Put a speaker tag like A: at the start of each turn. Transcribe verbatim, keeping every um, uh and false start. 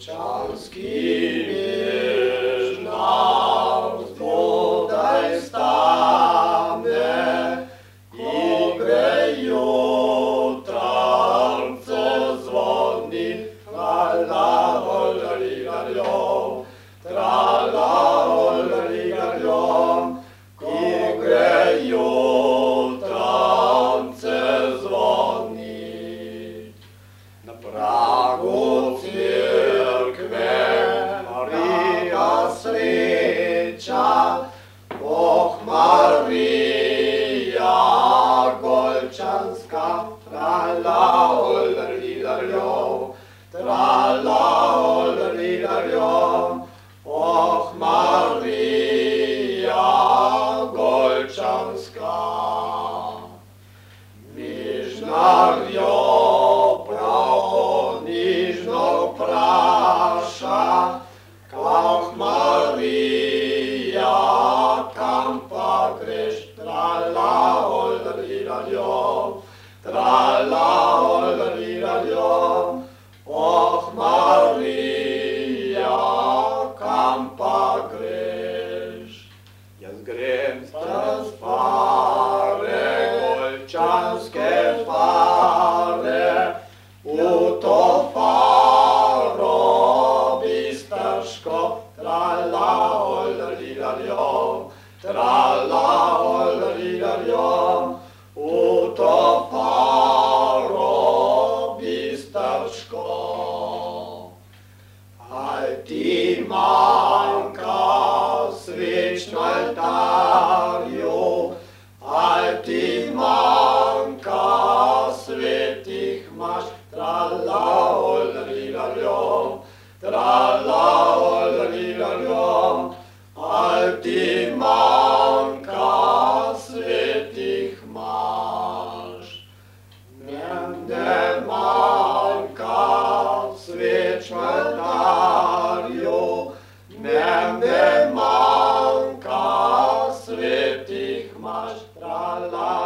A: Golčanski vižnar zgodaj stane, ko gre jutrance zvoni, tra-la-ol-la-li-la-ljom, tra-la-ol-la-li-la-ljom, ko gre jutrance zvoni. Na pragu cerkve Marija sreča, oh Marija Golčanska, tra-la-ol-la-li-la-ljom, tra-la-ol-la-li-la-ljom, oh Marija Golčanska. Vižnar jo prav nižno vpraša, oh Marija, kam pa greš, tra-la-ol-la-li-la-ljom, tra-la-ol-la-li-la-ljom, oh Marija, kam pa greš. Jaz grem stran fare, golčanske fare, v to faro bistrško, tra-la-ol-la-li-la-ljom, tra-la-ol-la-li-la-ljom, v to faro bistrško. Aj ti manjka sveč na oltarju, aj ti manjka svetih maš, tra-la-ol-la-li-la-ljom, tra-la-ol-la-li-la-ljom, aj ti manjka svetih maš. Mende manjka sveč na oltarju, mende manjka svetih maš, tra-la-ol-la-li-la-ljom,